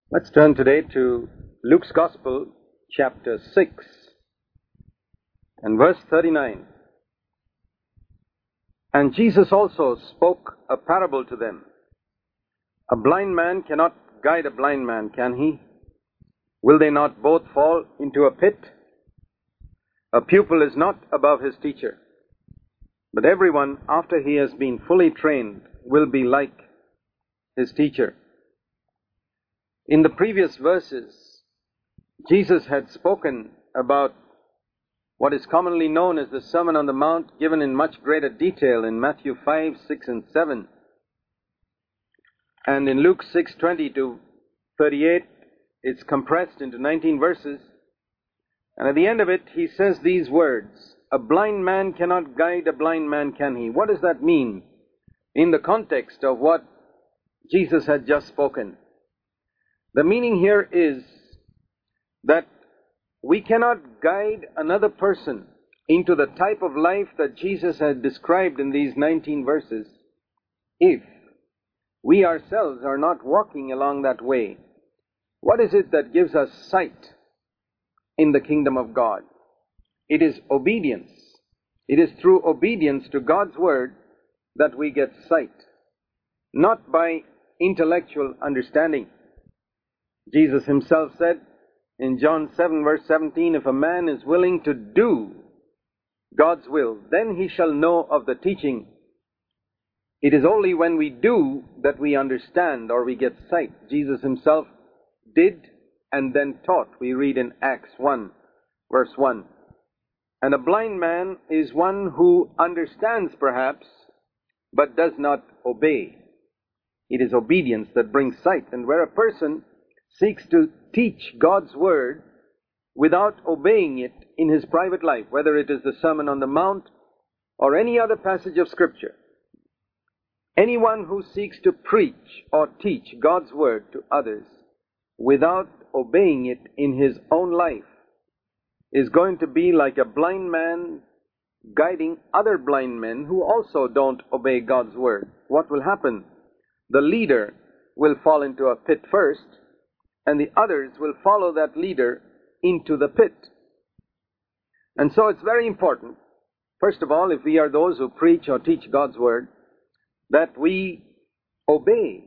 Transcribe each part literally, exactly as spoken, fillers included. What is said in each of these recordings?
Let's turn today to Luke's Gospel, chapter six, and verse thirty-nine. And Jesus also spoke a parable to them. A blind man cannot guide a blind man, can he? Will they not both fall into a pit? A pupil is not above his teacher, but everyone, after he has been fully trained, will be like his teacher. In the previous verses, Jesus had spoken about what is commonly known as the Sermon on the Mount, given in much greater detail in Matthew five, six, and seven. And in Luke six, twenty to thirty-eight, it's compressed into nineteen verses. And at the end of it, he says these words, "A blind man cannot guide a blind man, can he?" What does that mean in the context of what Jesus had just spoken? The meaning here is that we cannot guide another person into the type of life that Jesus had described in these nineteen verses if we ourselves are not walking along that way. What is it that gives us sight in the kingdom of God? It is obedience. It is through obedience to God's word that we get sight, not by intellectual understanding. Jesus himself said in John seven, verse seventeen, "If a man is willing to do God's will, then he shall know of the teaching." It is only when we do that we understand or we get sight. Jesus himself did and then taught. We read in Acts one, verse one. And a blind man is one who understands perhaps, but does not obey. It is obedience that brings sight. And where a person seeks to teach God's word without obeying it in his private life, whether it is the Sermon on the Mount or any other passage of Scripture, anyone who seeks to preach or teach God's word to others without obeying it in his own life is going to be like a blind man guiding other blind men who also don't obey God's word. What will happen? The leader will fall into a pit first, and the others will follow that leader into the pit. And so it's very important, first of all, if we are those who preach or teach God's word, that we obey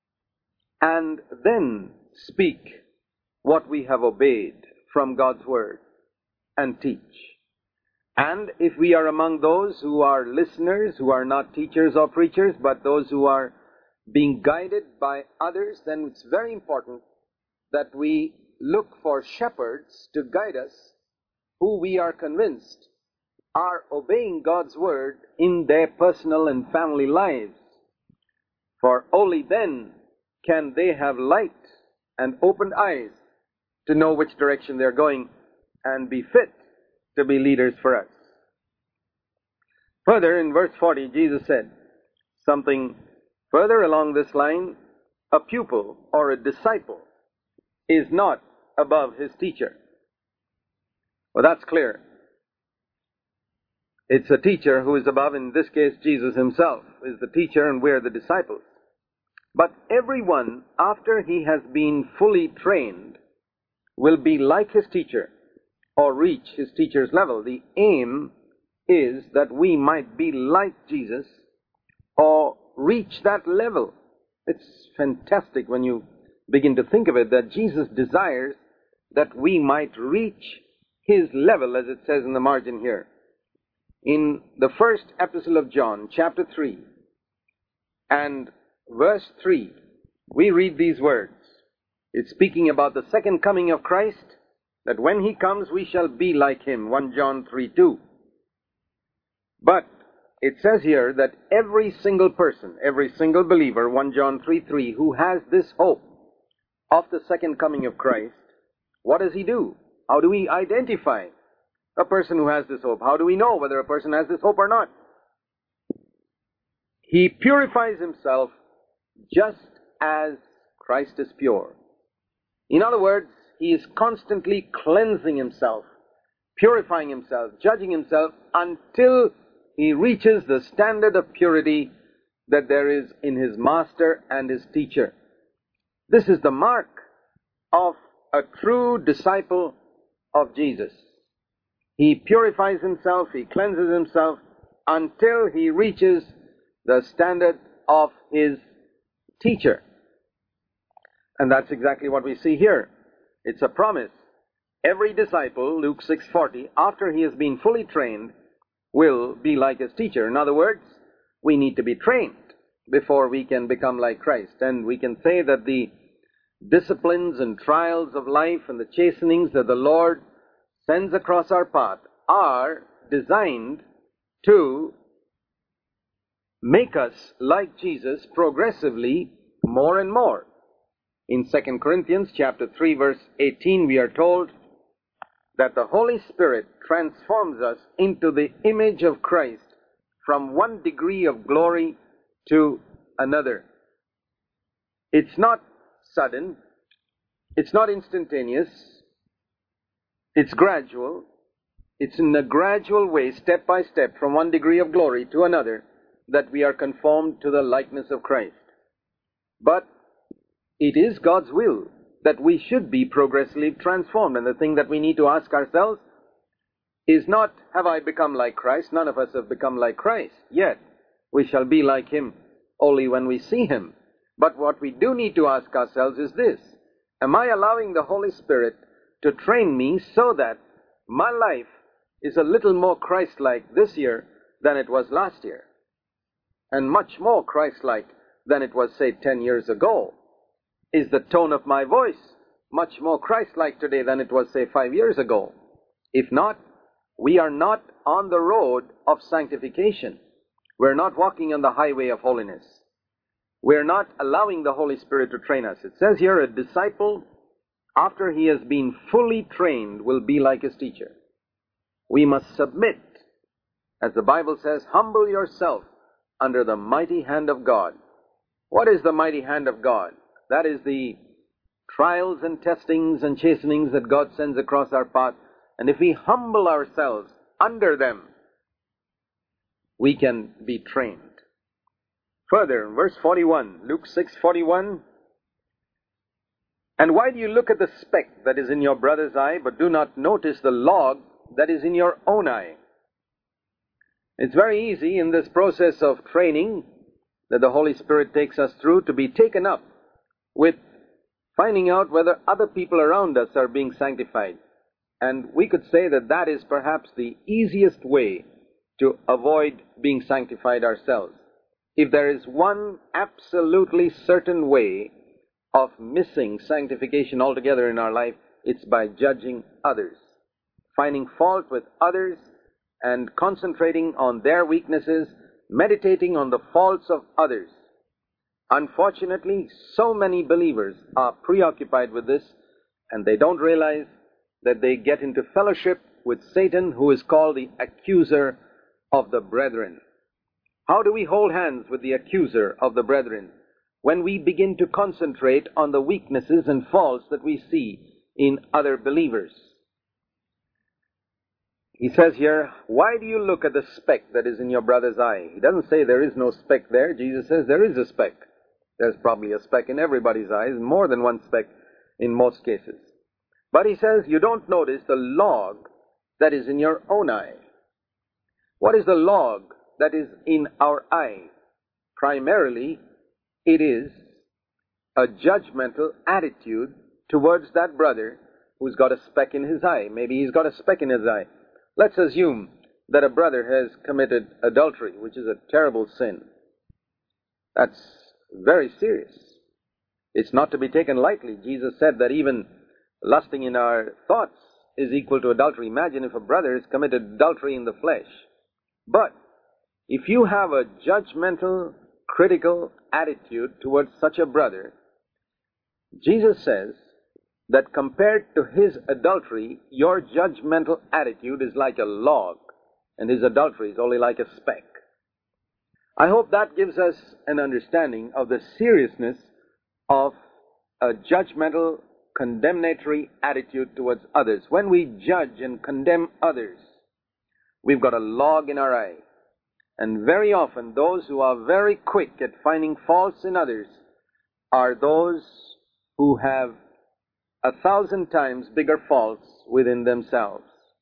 and then speak what we have obeyed from God's word and teach. And if we are among those who are listeners, who are not teachers or preachers, but those who are being guided by others, then it's very important that we look for shepherds to guide us who we are convinced are obeying God's word in their personal and family lives. For only then can they have light and opened eyes to know which direction they're going and be fit to be leaders for us. Further, in verse forty, Jesus said something further along this line: a pupil or a disciple is not above his teacher. Well, that's clear. It's a teacher who is above. In this case, Jesus himself is the teacher and we're the disciples. But everyone, after he has been fully trained, will be like his teacher or reach his teacher's level. The aim is that we might be like Jesus or reach that level. It's fantastic when you begin to think of it, that Jesus desires that we might reach his level, as it says in the margin here. In the first epistle of John, chapter three, and verse three, we read these words. It's speaking about the second coming of Christ, that when he comes we shall be like him, First John three, two. But it says here that every single person, every single believer, First John three, three, who has this hope of the second coming of Christ, what does he do? How do we identify a person who has this hope? How do we know whether a person has this hope or not? He purifies himself just as Christ is pure. In other words, he is constantly cleansing himself, purifying himself, judging himself until he reaches the standard of purity that there is in his master and his teacher. This is the mark of a true disciple of Jesus. He purifies himself, he cleanses himself until he reaches the standard of his teacher. And that's exactly what we see here. It's a promise. Every disciple, Luke six forty, after he has been fully trained, will be like his teacher. In other words, we need to be trained before we can become like Christ. And we can say that the disciplines and trials of life and the chastenings that the Lord sends across our path are designed to make us like Jesus progressively more and more. In Second Corinthians chapter three verse eighteen, we are told that the Holy Spirit transforms us into the image of Christ from one degree of glory to another. It's not sudden, it's not instantaneous, it's gradual. It's in a gradual way, step by step, from one degree of glory to another, that we are conformed to the likeness of Christ. But it is God's will that we should be progressively transformed. And the thing that we need to ask ourselves is not, have I become like Christ? None of us have become like Christ yet. We shall be like Him only when we see Him. But what we do need to ask ourselves is this: am I allowing the Holy Spirit to train me so that my life is a little more Christ-like this year than it was last year, and much more Christ-like than it was, say, ten years ago? Is the tone of my voice much more Christ-like today than it was, say, five years ago? If not, we are not on the road of sanctification. We're not walking on the highway of holiness. We're not allowing the Holy Spirit to train us. It says here, a disciple, after he has been fully trained, will be like his teacher. We must submit, as the Bible says, humble yourself under the mighty hand of God. What is the mighty hand of God? That is the trials and testings and chastenings that God sends across our path. And if we humble ourselves under them, we can be trained. Further, in verse forty-one, Luke six forty-one, and why do you look at the speck that is in your brother's eye, but do not notice the log that is in your own eye? It's very easy in this process of training that the Holy Spirit takes us through to be taken up with finding out whether other people around us are being sanctified. And we could say that that is perhaps the easiest way to avoid being sanctified ourselves. If there is one absolutely certain way of missing sanctification altogether in our life, it's by judging others, finding fault with others and concentrating on their weaknesses, meditating on the faults of others. Unfortunately, so many believers are preoccupied with this, and they don't realize that they get into fellowship with Satan, who is called the accuser of the brethren. How do we hold hands with the accuser of the brethren? When we begin to concentrate on the weaknesses and faults that we see in other believers. He says here, why do you look at the speck that is in your brother's eye? He doesn't say there is no speck there. Jesus says there is a speck. There's probably a speck in everybody's eyes, more than one speck in most cases. But he says you don't notice the log that is in your own eye. What is the log that is in our eye? Primarily, it is a judgmental attitude towards that brother who's got a speck in his eye. Maybe he's got a speck in his eye. Let's assume that a brother has committed adultery, which is a terrible sin. That's very serious. It's not to be taken lightly. Jesus said that even lusting in our thoughts is equal to adultery. Imagine if a brother has committed adultery in the flesh. But if you have a judgmental, critical attitude towards such a brother, Jesus says that compared to his adultery, your judgmental attitude is like a log, and his adultery is only like a speck. I hope that gives us an understanding of the seriousness of a judgmental, condemnatory attitude towards others. When we judge and condemn others, we've got a log in our eye. And very often, those who are very quick at finding faults in others are those who have a thousand times bigger faults within themselves.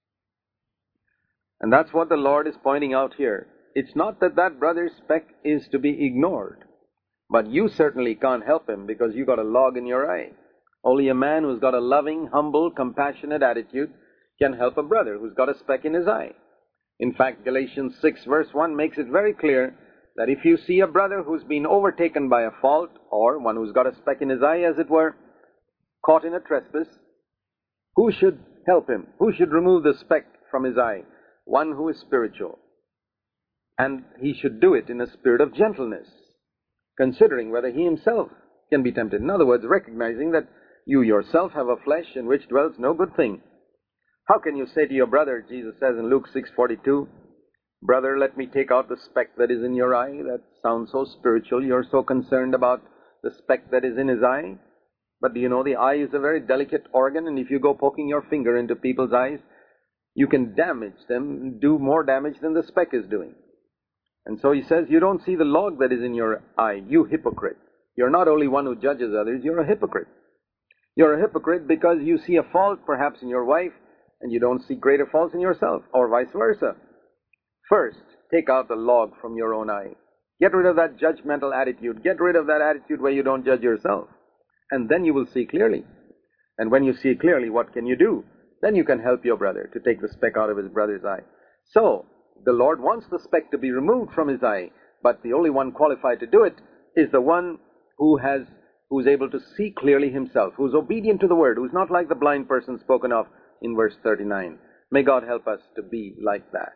And that's what the Lord is pointing out here. It's not that that brother's speck is to be ignored, but you certainly can't help him because you got a log in your eye. Only a man who's got a loving, humble, compassionate attitude can help a brother who's got a speck in his eye. In fact, Galatians six verse one makes it very clear that if you see a brother who's been overtaken by a fault, or one who's got a speck in his eye, as it were, caught in a trespass, who should help him? Who should remove the speck from his eye? One who is spiritual. And he should do it in a spirit of gentleness, considering whether he himself can be tempted. In other words, recognizing that you yourself have a flesh in which dwells no good thing. How can you say to your brother, Jesus says in Luke six forty-two, brother, let me take out the speck that is in your eye? That sounds so spiritual. You're so concerned about the speck that is in his eye. But do you know the eye is a very delicate organ, and if you go poking your finger into people's eyes, you can damage them, do more damage than the speck is doing. And so he says, you don't see the log that is in your eye, you hypocrite. You're not only one who judges others, you're a hypocrite. You're a hypocrite because you see a fault perhaps in your wife, and you don't see greater faults in yourself, or vice versa. First, take out the log from your own eye. Get rid of that judgmental attitude. Get rid of that attitude where you don't judge yourself. And then you will see clearly. And when you see clearly, what can you do? Then you can help your brother to take the speck out of his brother's eye. So, the Lord wants the speck to be removed from his eye, but the only one qualified to do it is the one who has, who's able to see clearly himself, who's obedient to the word, who's not like the blind person spoken of in verse thirty-nine. May God help us to be like that.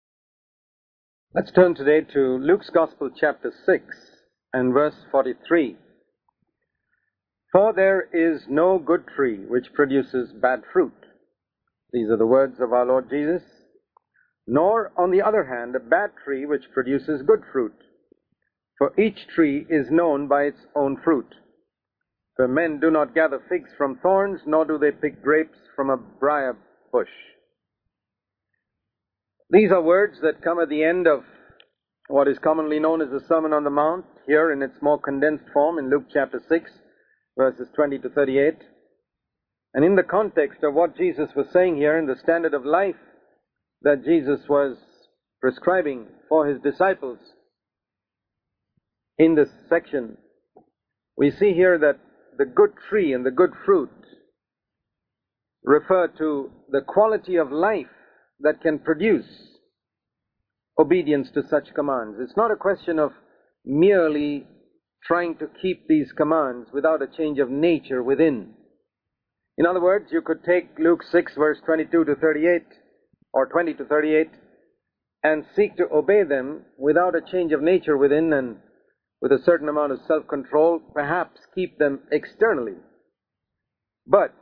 Let's turn today to Luke's Gospel, chapter six, and verse forty-three. For there is no good tree which produces bad fruit. These are the words of our Lord Jesus. Nor, on the other hand, a bad tree which produces good fruit. For each tree is known by its own fruit. For men do not gather figs from thorns, nor do they pick grapes from a briar bush. These are words that come at the end of what is commonly known as the Sermon on the Mount, here in its more condensed form in Luke chapter six, verses twenty to thirty-eight. And in the context of what Jesus was saying here, in the standard of life that Jesus was prescribing for his disciples, in this section, we see here that the good tree and the good fruit refer to the quality of life that can produce obedience to such commands. It's not a question of merely trying to keep these commands without a change of nature within. In other words, you could take Luke six, verse twenty-two to thirty-eight, or twenty to thirty-eight, and seek to obey them without a change of nature within, and with a certain amount of self-control, perhaps keep them externally. But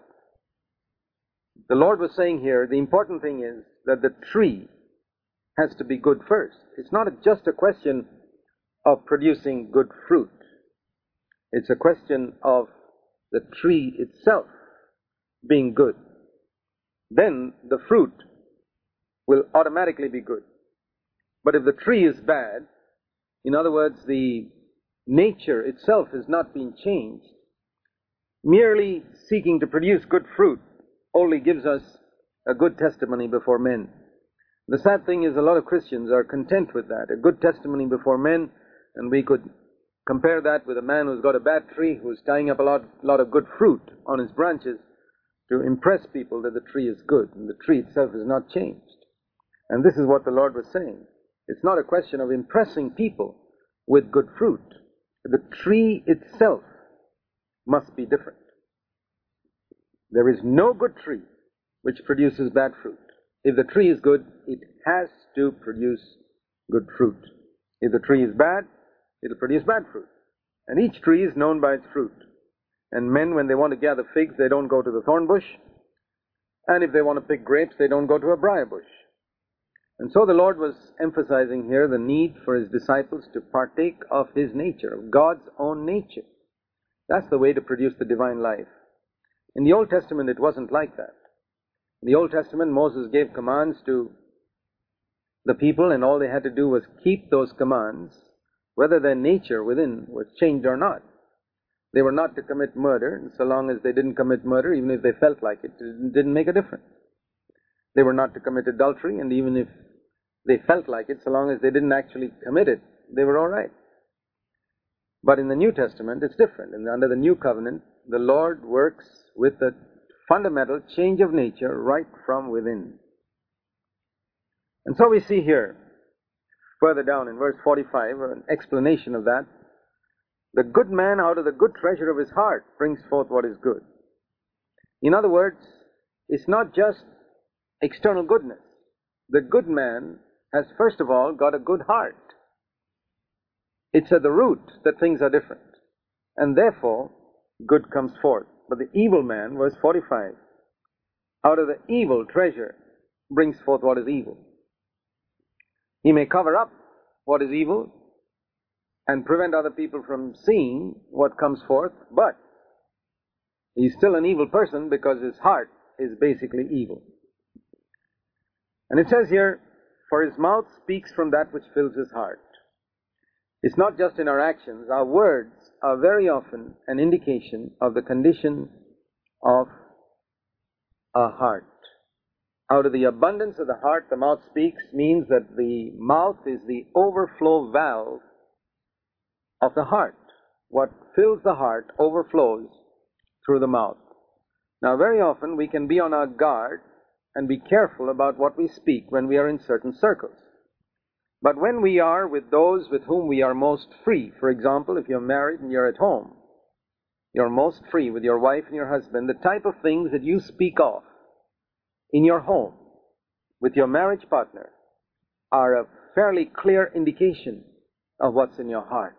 the Lord was saying here, the important thing is that the tree has to be good first. It's not just a question of producing good fruit. It's a question of the tree itself being good. Then the fruit will automatically be good. But if the tree is bad, in other words, the nature itself has not been changed, merely seeking to produce good fruit only gives us a good testimony before men. The sad thing is a lot of Christians are content with that, a good testimony before men, and we could compare that with a man who's got a bad tree, who's tying up a lot, lot of good fruit on his branches to impress people that the tree is good, and the tree itself is not changed. And this is what the Lord was saying. It's not a question of impressing people with good fruit. The tree itself must be different. There is no good tree which produces bad fruit. If the tree is good, it has to produce good fruit. If the tree is bad, it will produce bad fruit. And each tree is known by its fruit. And men, when they want to gather figs, they don't go to the thorn bush. And if they want to pick grapes, they don't go to a briar bush. And so the Lord was emphasizing here the need for his disciples to partake of his nature, of God's own nature. That's the way to produce the divine life. In the Old Testament, it wasn't like that. In the Old Testament, Moses gave commands to the people, and all they had to do was keep those commands, whether their nature within was changed or not. They were not to commit murder, and so long as they didn't commit murder, even if they felt like it, it didn't make a difference. They were not to commit adultery, and even if they felt like it, so long as they didn't actually commit it, they were all right. But in the New Testament, it's different. And under the New Covenant, the Lord works with a fundamental change of nature right from within. And so we see here, further down in verse forty-five, an explanation of that. The good man out of the good treasure of his heart brings forth what is good. In other words, it's not just external goodness. The good man has first of all got a good heart. It's at the root that things are different. And therefore, good comes forth. But the evil man, verse forty-five, out of the evil treasure brings forth what is evil. He may cover up what is evil and prevent other people from seeing what comes forth, but he's still an evil person because his heart is basically evil. And it says here, for his mouth speaks from that which fills his heart. It's not just in our actions. Our words are very often an indication of the condition of our heart. Out of the abundance of the heart, the mouth speaks, means that the mouth is the overflow valve of the heart. What fills the heart overflows through the mouth. Now, very often we can be on our guard and be careful about what we speak when we are in certain circles. But when we are with those with whom we are most free, for example, if you're married and you're at home, you're most free with your wife and your husband, the type of things that you speak of in your home with your marriage partner are a fairly clear indication of what's in your heart.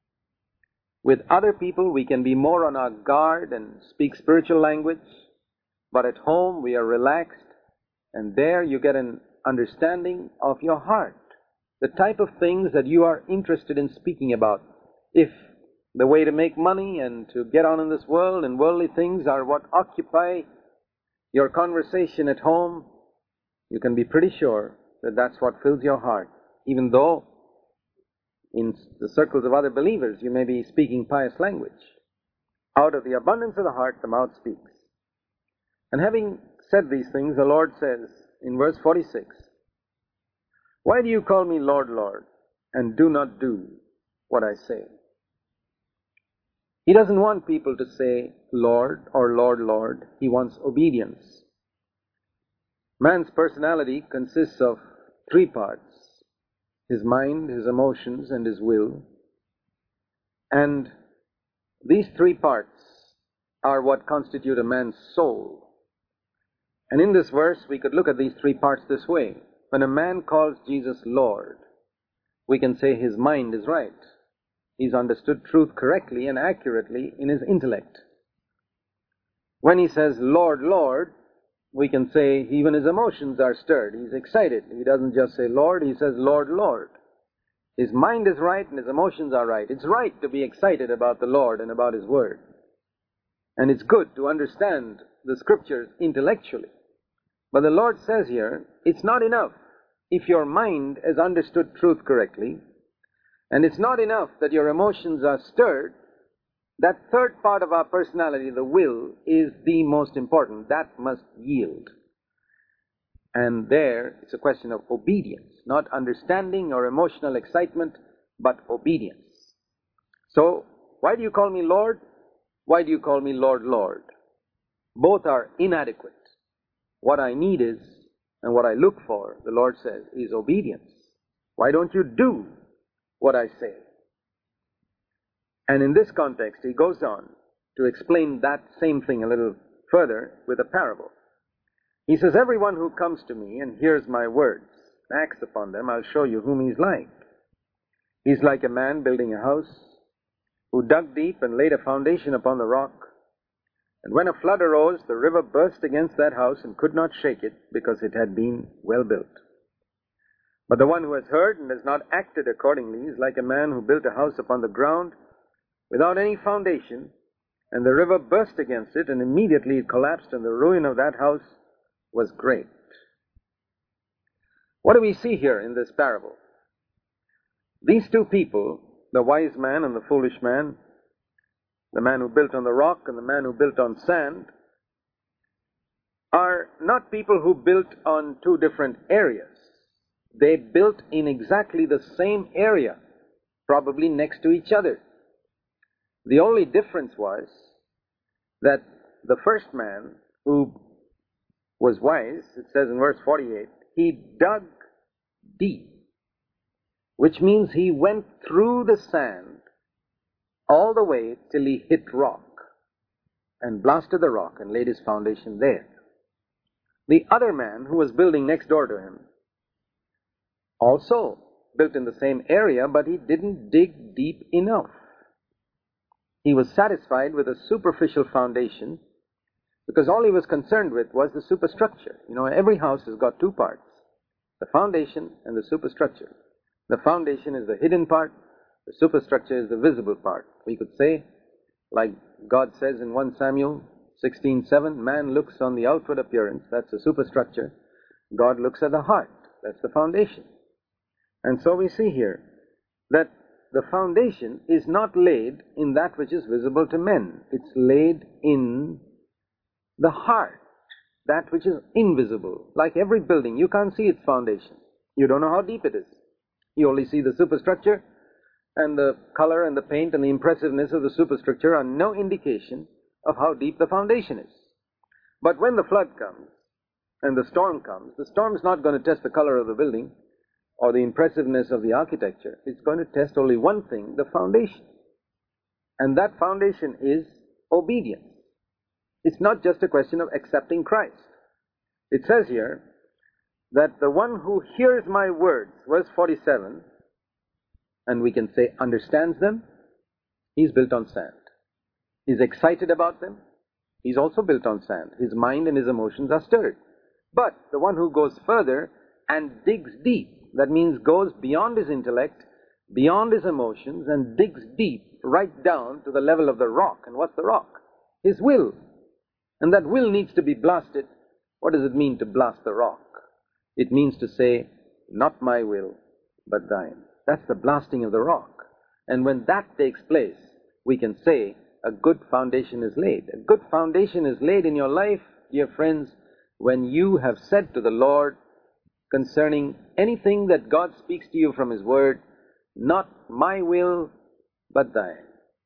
With other people, we can be more on our guard and speak spiritual language, but at home we are relaxed, and there you get an understanding of your heart, the type of things that you are interested in speaking about. If the way to make money and to get on in this world and worldly things are what occupy your conversation at home, you can be pretty sure that that's what fills your heart, even though in the circles of other believers you may be speaking pious language. Out of the abundance of the heart, the mouth speaks. And having said these things, the Lord says in verse forty-six, why do you call me Lord, Lord, and do not do what I say? He doesn't want people to say Lord or Lord, Lord. He wants obedience. Man's personality consists of three parts: his mind, his emotions, and his will. And these three parts are what constitute a man's soul. And in this verse, we could look at these three parts this way. When a man calls Jesus Lord, we can say his mind is right. He's understood truth correctly and accurately in his intellect. When he says Lord, Lord, we can say even his emotions are stirred. He's excited. He doesn't just say Lord, he says Lord, Lord. His mind is right and his emotions are right. It's right to be excited about the Lord and about his word. And it's good to understand the scriptures intellectually. But the Lord says here, it's not enough if your mind has understood truth correctly, and it's not enough that your emotions are stirred. That third part of our personality, the will, is the most important. That must yield. And there, it's a question of obedience, not understanding or emotional excitement, but obedience. So, why do you call me Lord? Why do you call me Lord, Lord? Both are inadequate. What I need is, and what I look for, the Lord says, is obedience. Why don't you do what I say? And in this context, he goes on to explain that same thing a little further with a parable. He says, everyone who comes to me and hears my words, acts upon them, I'll show you whom he's like. He's like a man building a house who dug deep and laid a foundation upon the rock. And when a flood arose, the river burst against that house and could not shake it, because it had been well built. But the one who has heard and has not acted accordingly is like a man who built a house upon the ground without any foundation, and the river burst against it, and immediately it collapsed, and the ruin of that house was great. What do we see here in this parable? These two people, the wise man and the foolish man, the man who built on the rock and the man who built on sand, are not people who built on two different areas. They built in exactly the same area, probably next to each other. The only difference was that the first man who was wise, it says in verse forty-eight, he dug deep, which means he went through the sand all the way till he hit rock and blasted the rock and laid his foundation there. The other man who was building next door to him also built in the same area, but he didn't dig deep enough. He was satisfied with a superficial foundation because all he was concerned with was the superstructure. You know, every house has got two parts, the foundation and the superstructure. The foundation is the hidden part, the superstructure is the visible part. We could say, like God says in First Samuel sixteen seven, man looks on the outward appearance, that's the superstructure. God looks at the heart, that's the foundation. And so we see here that the foundation is not laid in that which is visible to men. It's laid in the heart, that which is invisible. Like every building, you can't see its foundation. You don't know how deep it is. You only see the superstructure, and the color and the paint and the impressiveness of the superstructure are no indication of how deep the foundation is. But when the flood comes and the storm comes, the storm is not going to test the color of the building or the impressiveness of the architecture. It's going to test only one thing, the foundation. And that foundation is obedience. It's not just a question of accepting Christ. It says here that the one who hears my words, verse forty-seven, and we can say understands them, he's built on sand. He's excited about them, he's also built on sand. His mind and his emotions are stirred. But the one who goes further and digs deep, that means goes beyond his intellect, beyond his emotions, and digs deep, right down to the level of the rock. And what's the rock? His will. And that will needs to be blasted. What does it mean to blast the rock? It means to say, not my will, but thine. That's the blasting of the rock. And when that takes place, we can say a good foundation is laid. A good foundation is laid in your life, dear friends, when you have said to the Lord concerning anything that God speaks to you from His Word, not my will, but thine.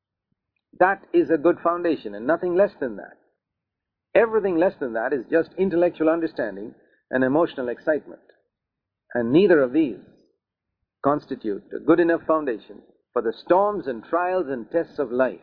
That is a good foundation, and nothing less than that. Everything less than that is just intellectual understanding and emotional excitement. And neither of these constitute a good enough foundation for the storms and trials and tests of life.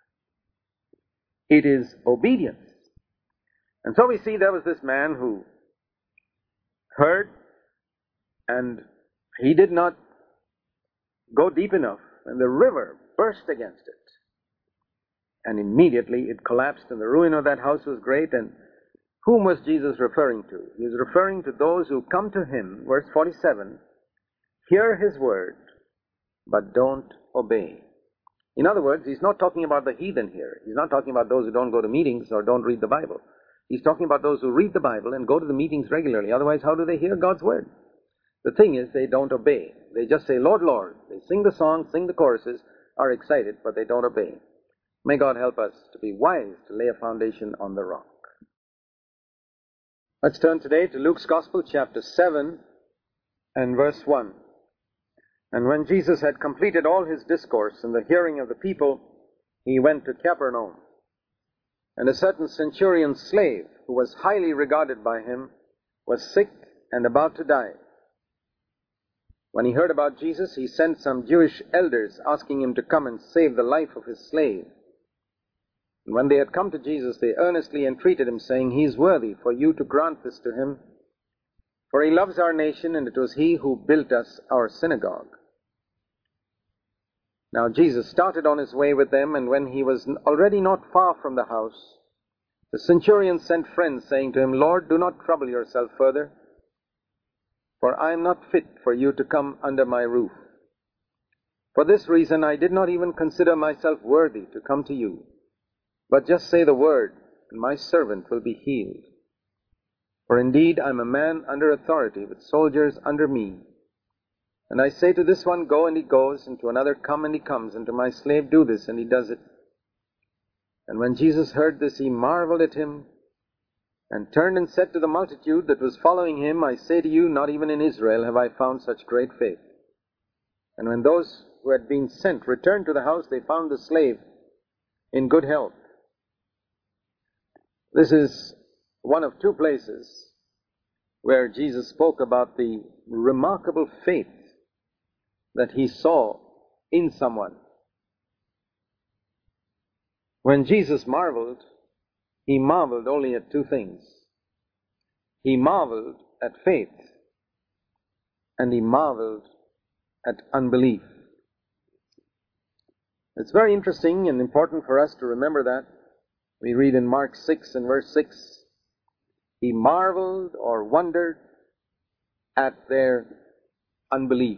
It is obedience. And so we see there was this man who heard, and he did not go deep enough, and the river burst against it. And immediately it collapsed, and the ruin of that house was great. And whom was Jesus referring to? He was referring to those who come to Him, verse forty-seven, hear His word, but don't obey. In other words, He's not talking about the heathen here. He's not talking about those who don't go to meetings or don't read the Bible. He's talking about those who read the Bible and go to the meetings regularly. Otherwise, how do they hear God's word? The thing is, they don't obey. They just say, Lord, Lord. They sing the songs, sing the choruses, are excited, but they don't obey. May God help us to be wise to lay a foundation on the rock. Let's turn today to Luke's Gospel, chapter seven and verse one. And when Jesus had completed all His discourse in the hearing of the people, He went to Capernaum. And a certain centurion's slave, who was highly regarded by Him, was sick and about to die. When he heard about Jesus, he sent some Jewish elders asking Him to come and save the life of his slave. And when they had come to Jesus, they earnestly entreated Him, saying, He is worthy for you to grant this to Him, for He loves our nation, and it was He who built us our synagogue. Now Jesus started on His way with them, and when He was already not far from the house, the centurion sent friends, saying to Him, Lord, do not trouble yourself further, for I am not fit for you to come under my roof. For this reason I did not even consider myself worthy to come to you. But just say the word, and my servant will be healed. For indeed I am a man under authority, with soldiers under me. And I say to this one, go, and he goes, and to another, come, and he comes, and to my slave, do this, and he does it. And when Jesus heard this, he marveled at him, and turned and said to the multitude that was following him, I say to you, not even in Israel have I found such great faith. And when those who had been sent returned to the house, they found the slave in good health. This is one of two places where Jesus spoke about the remarkable faith that he saw in someone. When Jesus marveled, he marveled only at two things. He marveled at faith, and he marveled at unbelief. It's very interesting and important for us to remember that. We read in Mark six and verse six, he marveled or wondered at their unbelief.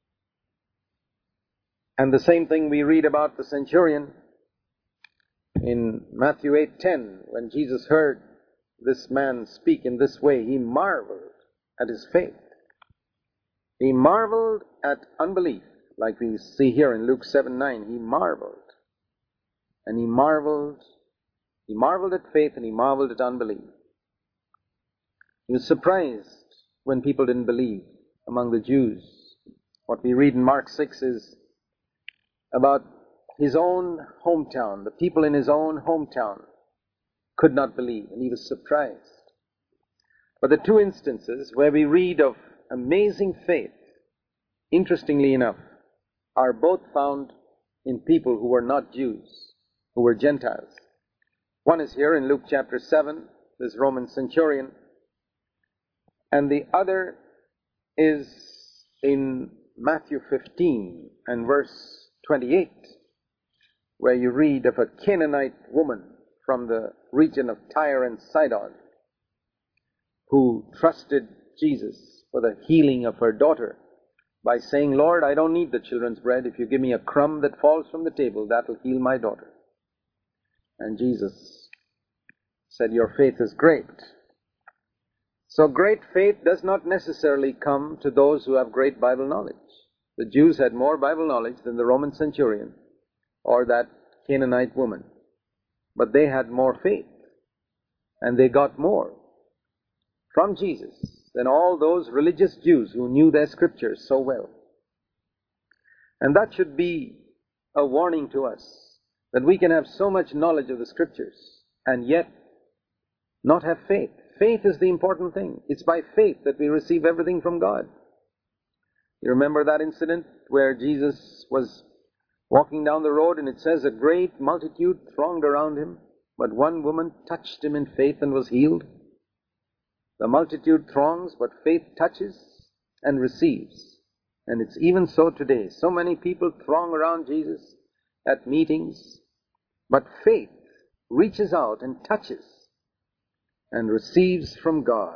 And the same thing we read about the centurion in Matthew eight ten, when Jesus heard this man speak in this way, he marveled at his faith. He marveled at unbelief, like we see here in Luke seven nine. He marveled. And he marveled, he marveled at faith, and he marveled at unbelief. He was surprised when people didn't believe among the Jews. What we read in Mark six is about his own hometown. The people in his own hometown could not believe, and he was surprised. But the two instances where we read of amazing faith, interestingly enough, are both found in people who were not Jews, who were Gentiles. One is here in Luke chapter seven, this Roman centurion, and the other is in Matthew fifteen and verse twenty-eight, where you read of a Canaanite woman from the region of Tyre and Sidon who trusted Jesus for the healing of her daughter by saying, Lord, I don't need the children's bread. If you give me a crumb that falls from the table, that will heal my daughter. And Jesus said, your faith is great. So great faith does not necessarily come to those who have great Bible knowledge. The Jews had more Bible knowledge than the Roman centurion or that Canaanite woman. But they had more faith, and they got more from Jesus than all those religious Jews who knew their scriptures so well. And that should be a warning to us, that we can have so much knowledge of the scriptures and yet not have faith. Faith is the important thing. It's by faith that we receive everything from God. You remember that incident where Jesus was walking down the road, and it says a great multitude thronged around him, but one woman touched him in faith and was healed. The multitude throngs, but faith touches and receives. And it's even so today. So many people throng around Jesus at meetings, but faith reaches out and touches and receives from God.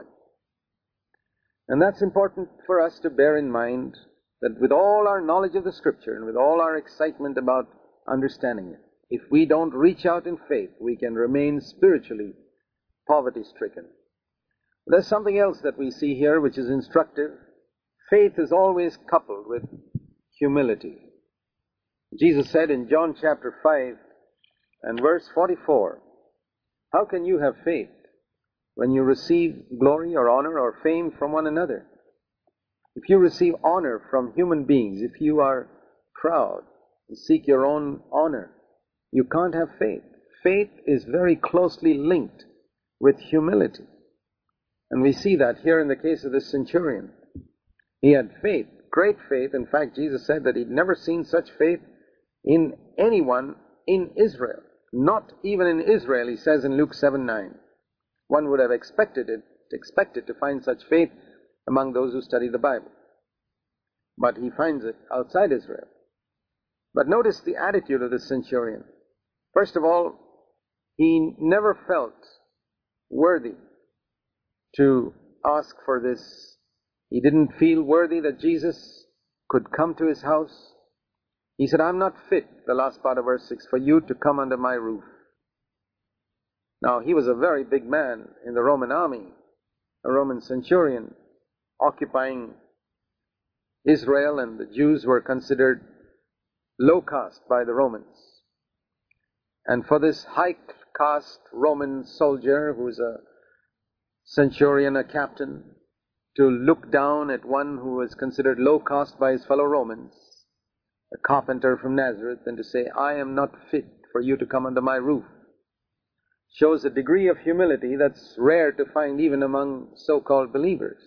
And that's important for us to bear in mind, that with all our knowledge of the Scripture and with all our excitement about understanding it, if we don't reach out in faith, we can remain spiritually poverty-stricken. There's something else that we see here which is instructive. Faith is always coupled with humility. Jesus said in John chapter five and verse forty-four, how can you have faith when you receive glory or honor or fame from one another? If you receive honor from human beings, if you are proud and seek your own honor, you can't have faith. Faith is very closely linked with humility. And we see that here in the case of this centurion. He had faith, great faith. In fact, Jesus said that he'd never seen such faith in anyone in Israel. Not even in Israel, he says in Luke seven nine. One would have expected it, expected to find such faith among those who study the Bible. But he finds it outside Israel. But notice the attitude of the centurion. First of all, he never felt worthy to ask for this. He didn't feel worthy that Jesus could come to his house. He said, I'm not fit, the last part of verse six, for you to come under my roof. Now, he was a very big man in the Roman army, a Roman centurion, occupying Israel, and the Jews were considered low caste by the Romans. And for this high-caste Roman soldier who's a centurion, a captain, to look down at one who was considered low caste by his fellow Romans, a carpenter from Nazareth, and to say, I am not fit for you to come under my roof, shows a degree of humility that's rare to find even among so-called believers.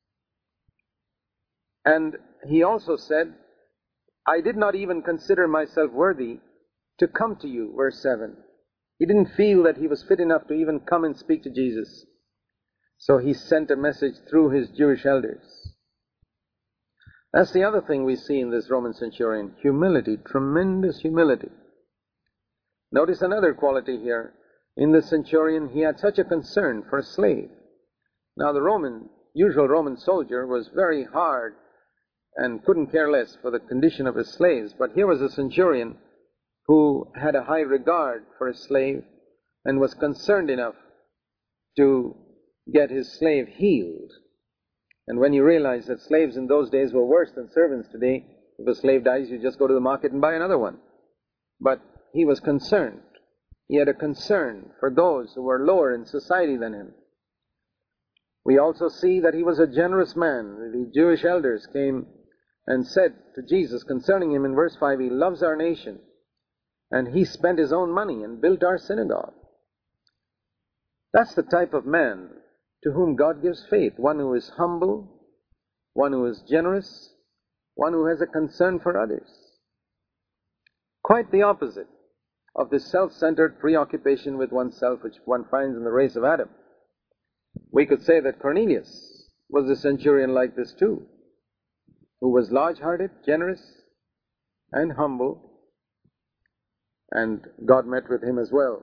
And he also said, I did not even consider myself worthy to come to you, verse seven. He didn't feel that he was fit enough to even come and speak to Jesus. So he sent a message through his Jewish elders. That's the other thing we see in this Roman centurion. Humility, tremendous humility. Notice another quality here. In the centurion, he had such a concern for a slave. Now the Roman, usual Roman soldier was very hard and couldn't care less for the condition of his slaves. But here was a centurion who had a high regard for his slave and was concerned enough to get his slave healed. And when you realize that slaves in those days were worse than servants today, if a slave dies, you just go to the market and buy another one. But he was concerned. He had a concern for those who were lower in society than him. We also see that he was a generous man. The Jewish elders came and said to Jesus concerning him in verse five, he loves our nation, and he spent his own money and built our synagogue. That's the type of man to whom God gives faith, one who is humble, one who is generous, one who has a concern for others. Quite the opposite of this self-centered preoccupation with oneself which one finds in the race of Adam. We could say that Cornelius was a centurion like this too, who was large-hearted, generous, and humble, and God met with him as well.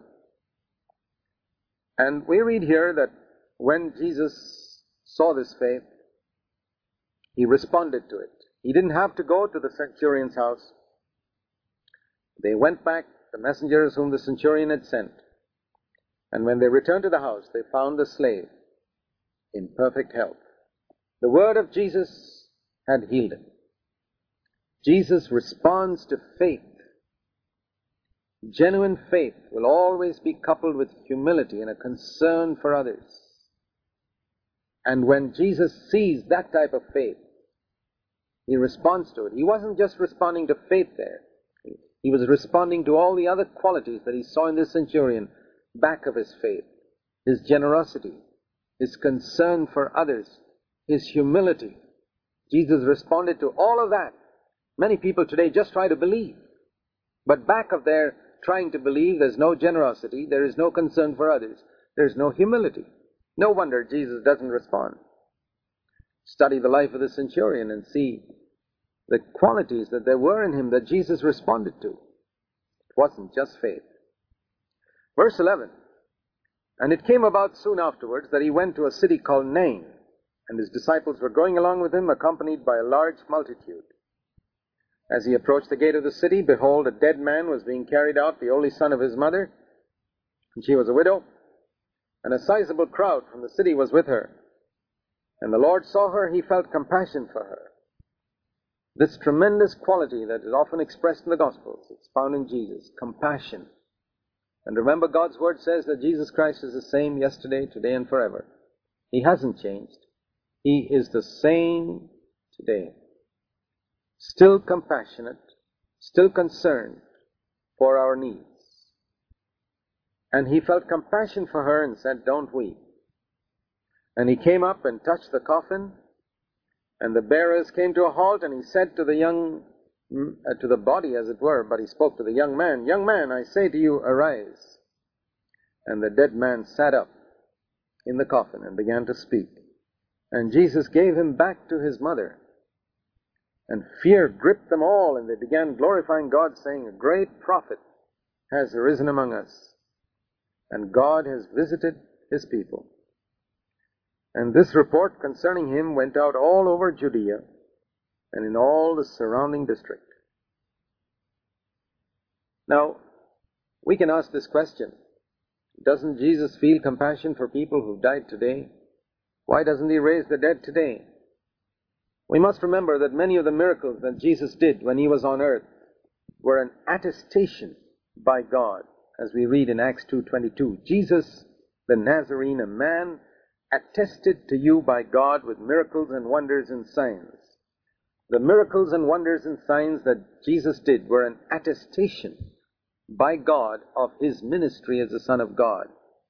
And we read here that when Jesus saw this faith, he responded to it. He didn't have to go to the centurion's house. They went back, the messengers whom the centurion had sent. And when they returned to the house, they found the slave in perfect health. The word of Jesus had healed him. Jesus responds to faith. Genuine faith will always be coupled with humility and a concern for others. And when Jesus sees that type of faith, he responds to it. He wasn't just responding to faith there. He was responding to all the other qualities that he saw in this centurion back of his faith. His generosity, his concern for others, his humility. Jesus responded to all of that. Many people today just try to believe. But back of their trying to believe, there's no generosity, there is no concern for others, there's no humility. No wonder Jesus doesn't respond. Study the life of the centurion and see the qualities that there were in him that Jesus responded to. It wasn't just faith. Verse eleven, and it came about soon afterwards that he went to a city called Nain, and his disciples were going along with him, accompanied by a large multitude. As he approached the gate of the city, behold, a dead man was being carried out, the only son of his mother, and she was a widow, and a sizable crowd from the city was with her. And the Lord saw her, he felt compassion for her. This tremendous quality that is often expressed in the Gospels, it's found in Jesus, compassion. And remember, God's Word says that Jesus Christ is the same yesterday, today, and forever. He hasn't changed. He is the same today. Still compassionate, still concerned for our needs. And he felt compassion for her and said, don't weep. And he came up and touched the coffin, and the bearers came to a halt, and he said to the young, uh, to the body as it were, but he spoke to the young man, young man, I say to you, arise. And the dead man sat up in the coffin and began to speak. And Jesus gave him back to his mother. And fear gripped them all, and they began glorifying God, saying, a great prophet has arisen among us, and God has visited his people. And this report concerning him went out all over Judea and in all the surrounding district. Now, we can ask this question. Doesn't Jesus feel compassion for people who died today? Why doesn't he raise the dead today? We must remember that many of the miracles that Jesus did when he was on earth were an attestation by God as we read in Acts two twenty-two. Jesus the Nazarene, a man attested to you by God with miracles and wonders and signs. The miracles and wonders and signs that Jesus did were an attestation by God of his ministry as the Son of God.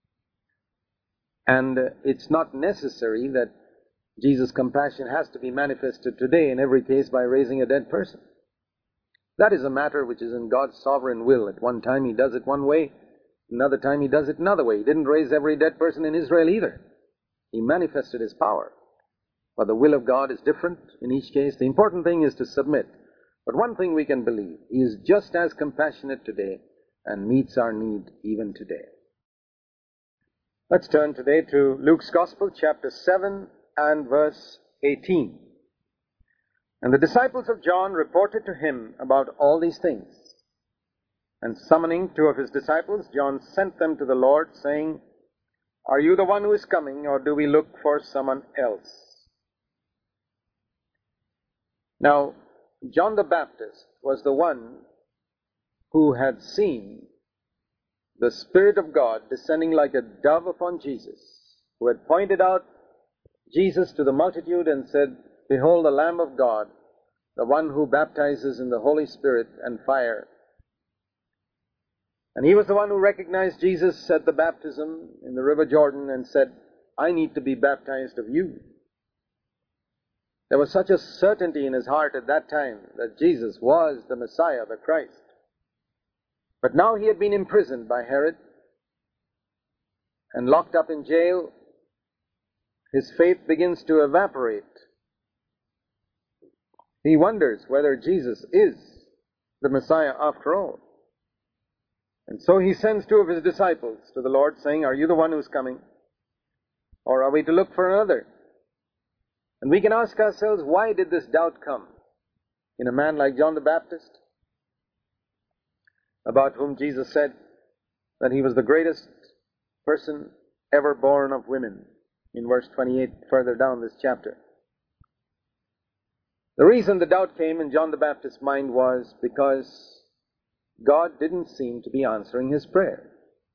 And it's not necessary that Jesus' compassion has to be manifested today in every case by raising a dead person. That is a matter which is in God's sovereign will. At one time he does it one way, another time he does it another way. He didn't raise every dead person in Israel either. He manifested his power. But the will of God is different in each case. The important thing is to submit. But one thing we can believe, he is just as compassionate today and meets our need even today. Let's turn today to Luke's Gospel, chapter seven and verse eighteen. And the disciples of John reported to him about all these things. And summoning two of his disciples, John sent them to the Lord, saying, Are you the one who is coming, or do we look for someone else? Now, John the Baptist was the one who had seen the Spirit of God descending like a dove upon Jesus, who had pointed out Jesus to the multitude and said, Behold the Lamb of God, the one who baptizes in the Holy Spirit and fire. And he was the one who recognized Jesus at the baptism in the River Jordan and said, I need to be baptized of you. There was such a certainty in his heart at that time that Jesus was the Messiah, the Christ. But now he had been imprisoned by Herod and locked up in jail. His faith begins to evaporate. He wonders whether Jesus is the Messiah after all. And so he sends two of his disciples to the Lord, saying, Are you the one who is coming? Or are we to look for another? And we can ask ourselves, why did this doubt come in a man like John the Baptist, about whom Jesus said that he was the greatest person ever born of women, in verse twenty-eight, further down this chapter. The reason the doubt came in John the Baptist's mind was because God didn't seem to be answering his prayer.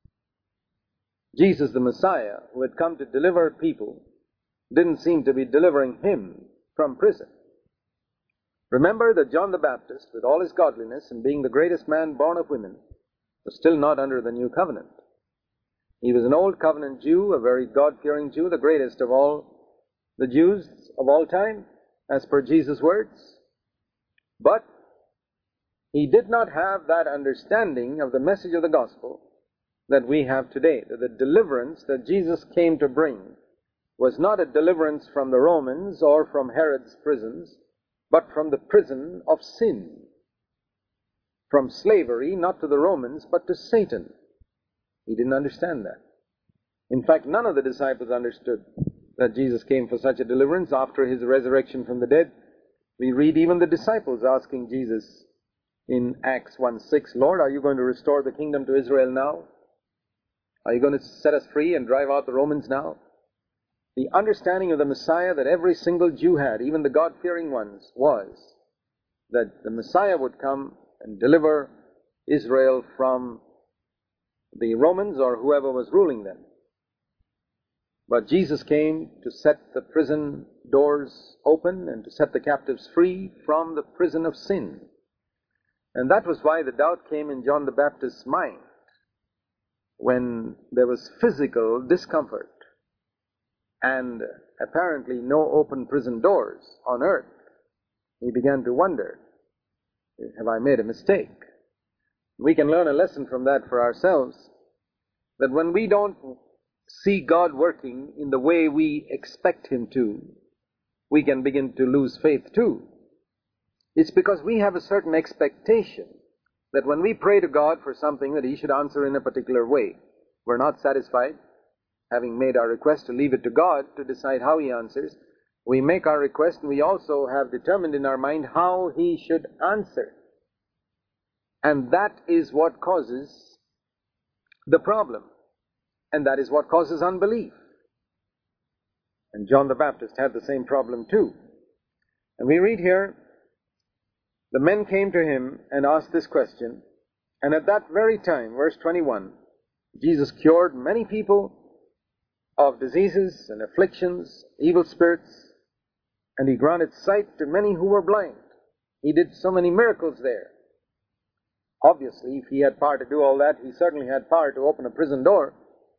Jesus the Messiah, who had come to deliver people, didn't seem to be delivering him from prison. Remember that John the Baptist, with all his godliness and being the greatest man born of women, was still not under the new covenant. He was an old covenant Jew, a very God-fearing Jew, the greatest of all the Jews of all time, as per Jesus' words. But he did not have that understanding of the message of the gospel that we have today, that the deliverance that Jesus came to bring was not a deliverance from the Romans or from Herod's prisons, but from the prison of sin. From slavery, not to the Romans, but to Satan. He didn't understand that. In fact, none of the disciples understood that Jesus came for such a deliverance after his resurrection from the dead. We read even the disciples asking Jesus in Acts one six, Lord, are you going to restore the kingdom to Israel now? Are you going to set us free and drive out the Romans now? The understanding of the Messiah that every single Jew had, even the God-fearing ones, was that the Messiah would come and deliver Israel from the Romans or whoever was ruling them. But Jesus came to set the prison doors open and to set the captives free from the prison of sin. And that was why the doubt came in John the Baptist's mind when there was physical discomfort and apparently no open prison doors on earth. He began to wonder, have I made a mistake? We can learn a lesson from that for ourselves, that when we don't see God working in the way we expect him to, we can begin to lose faith too. It's because we have a certain expectation that when we pray to God for something that he should answer in a particular way, we're not satisfied. Having made our request, to leave it to God to decide how he answers, we make our request and we also have determined in our mind how he should answer. And that is what causes the problem. And that is what causes unbelief. And John the Baptist had the same problem too. And we read here, the men came to him and asked this question, And at that very time, verse twenty-one, Jesus cured many people of diseases and afflictions, evil spirits, and he granted sight to many who were blind. He did so many miracles there. Obviously, if he had power to do all that, he certainly had power to open a prison door.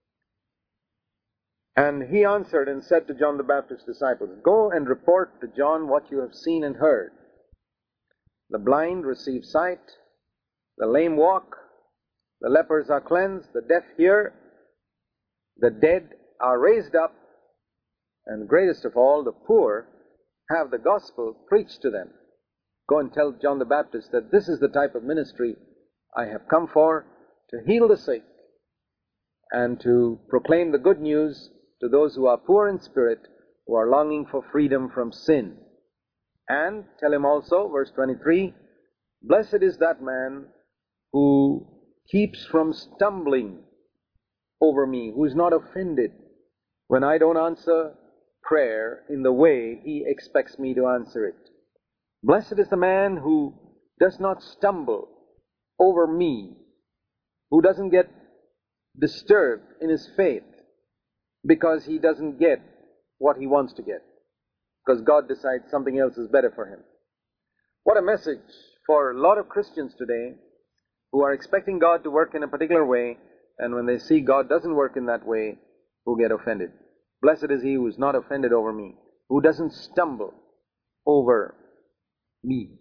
And he answered and said to John the Baptist's disciples, "Go and report to John what you have seen and heard. The blind receive sight, the lame walk, the lepers are cleansed, the deaf hear, the dead are raised up, and greatest of all, the poor have the gospel preached to them." Go and tell John the Baptist that this is the type of ministry I have come for, to heal the sick and to proclaim the good news to those who are poor in spirit, who are longing for freedom from sin. And tell him also, verse twenty-three, "Blessed is that man who keeps from stumbling over me, who is not offended when I don't answer prayer in the way he expects me to answer it. Blessed is the man who does not stumble over me, who doesn't get disturbed in his faith because he doesn't get what he wants to get, because God decides something else is better for him." What a message for a lot of Christians today who are expecting God to work in a particular way, and when they see God doesn't work in that way, who get offended. Blessed is he who is not offended over me, who doesn't stumble over me.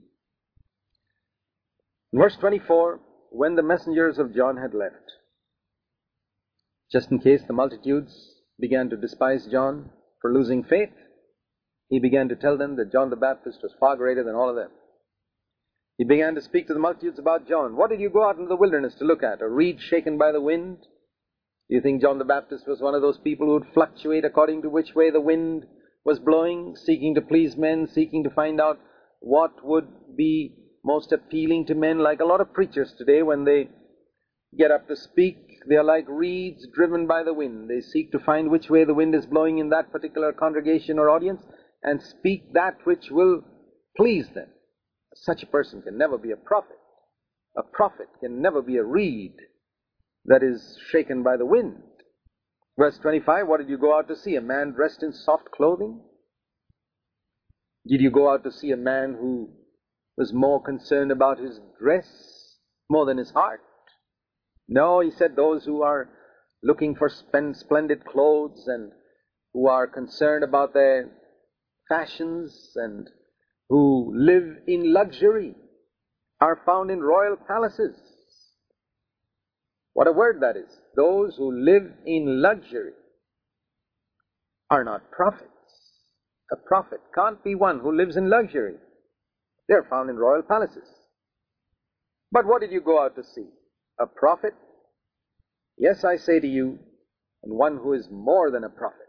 In verse twenty-four, when the messengers of John had left, just in case the multitudes began to despise John for losing faith, he began to tell them that John the Baptist was far greater than all of them. He began to speak to the multitudes about John. What did you go out into the wilderness to look at? A reed shaken by the wind? Do you think John the Baptist was one of those people who would fluctuate according to which way the wind was blowing, seeking to please men, seeking to find out what would be most appealing to men? Like a lot of preachers today, when they get up to speak, they are like reeds driven by the wind. They seek to find which way the wind is blowing in that particular congregation or audience and speak that which will please them. Such a person can never be a prophet. A prophet can never be a reed that is shaken by the wind. Verse twenty-five, what did you go out to see? A man dressed in soft clothing? Did you go out to see a man who was more concerned about his dress more than his heart? No, he said, those who are looking for splendid clothes and who are concerned about their fashions and who live in luxury are found in royal palaces. What a word that is. Those who live in luxury are not prophets. A prophet can't be one who lives in luxury. They're found in royal palaces. But what did you go out to see? A prophet? Yes, I say to you, and one who is more than a prophet.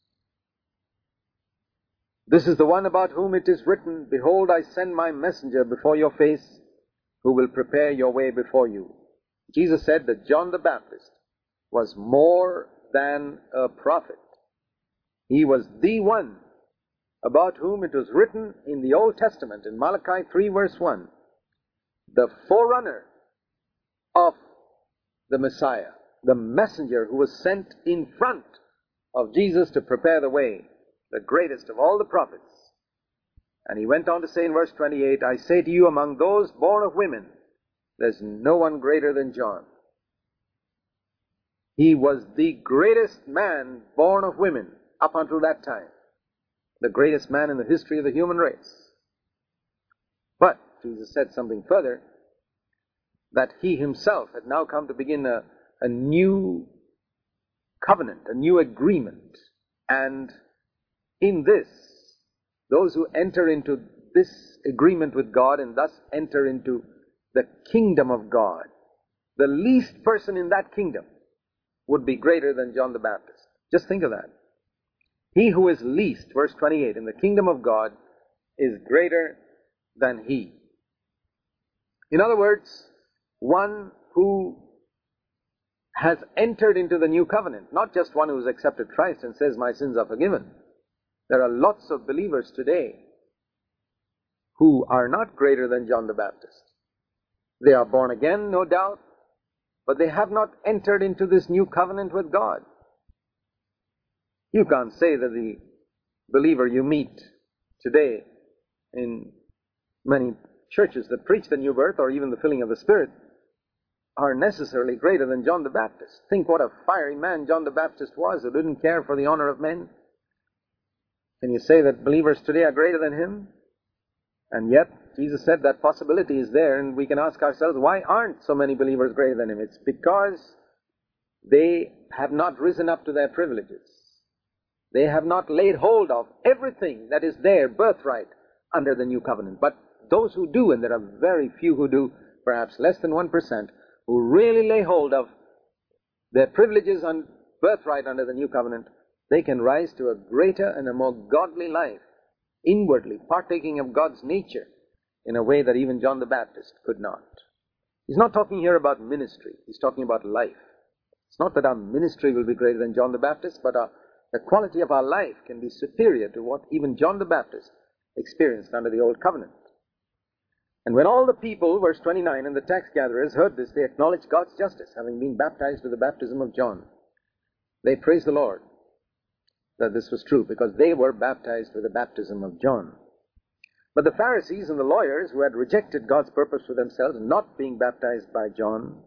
This is the one about whom it is written, "Behold, I send my messenger before your face, who will prepare your way before you." Jesus said that John the Baptist was more than a prophet. He was the one about whom it was written in the Old Testament, in Malachi three verse one, the forerunner of the Messiah, the messenger who was sent in front of Jesus to prepare the way, the greatest of all the prophets. And he went on to say in verse twenty-eight, "I say to you, among those born of women, there's no one greater than John." He was the greatest man born of women up until that time. The greatest man in the history of the human race. But Jesus said something further, that he himself had now come to begin a, a new covenant, a new agreement. And in this, those who enter into this agreement with God and thus enter into the kingdom of God, the least person in that kingdom would be greater than John the Baptist. Just think of that. He who is least, verse twenty-eight, in the kingdom of God is greater than he. In other words, one who has entered into the new covenant, not just one who has accepted Christ and says, "My sins are forgiven." There are lots of believers today who are not greater than John the Baptist. They are born again, no doubt, but they have not entered into this new covenant with God. You can't say that the believer you meet today in many churches that preach the new birth or even the filling of the Spirit are necessarily greater than John the Baptist. Think what a fiery man John the Baptist was, who didn't care for the honor of men. Can you say that believers today are greater than him? And yet, Jesus said that possibility is there, and we can ask ourselves, why aren't so many believers greater than him? It's because they have not risen up to their privileges. They have not laid hold of everything that is their birthright under the new covenant. But those who do, and there are very few who do, perhaps less than one percent, who really lay hold of their privileges and birthright under the new covenant, they can rise to a greater and a more godly life, inwardly, partaking of God's nature in a way that even John the Baptist could not. He's not talking here about ministry. He's talking about life. It's not that our ministry will be greater than John the Baptist, but our, the quality of our life can be superior to what even John the Baptist experienced under the old covenant. And when all the people, verse twenty-nine, and the tax gatherers heard this, they acknowledged God's justice, having been baptized with the baptism of John. They praised the Lord that this was true, because they were baptized with the baptism of John. But the Pharisees and the lawyers, who had rejected God's purpose for themselves, not being baptized by John,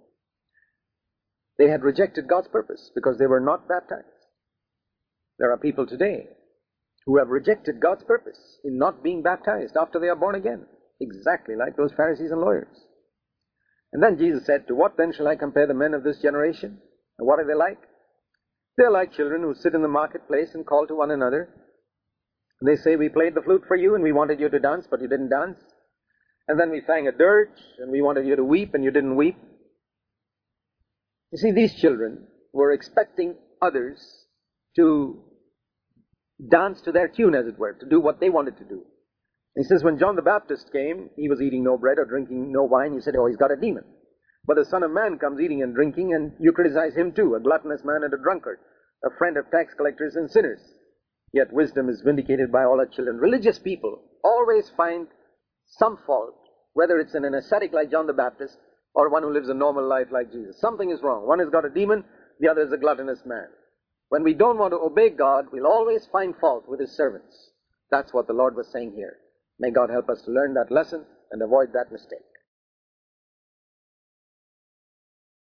they had rejected God's purpose because they were not baptized. There are people today who have rejected God's purpose in not being baptized after they are born again, exactly like those Pharisees and lawyers. And then Jesus said, "To what then shall I compare the men of this generation? And what are they like? They're like children who sit in the marketplace and call to one another. They say, 'We played the flute for you and we wanted you to dance, but you didn't dance. And then we sang a dirge and we wanted you to weep and you didn't weep.'" You see, these children were expecting others to dance to their tune, as it were, to do what they wanted to do. He says, when John the Baptist came, he was eating no bread or drinking no wine. You said, "Oh, he's got a demon." But the Son of Man comes eating and drinking, and you criticize him too, a gluttonous man and a drunkard, a friend of tax collectors and sinners. Yet wisdom is vindicated by all her children. Religious people always find some fault, whether it's in an ascetic like John the Baptist or one who lives a normal life like Jesus. Something is wrong. One has got a demon, the other is a gluttonous man. When we don't want to obey God, we'll always find fault with his servants. That's what the Lord was saying here. May God help us to learn that lesson and avoid that mistake.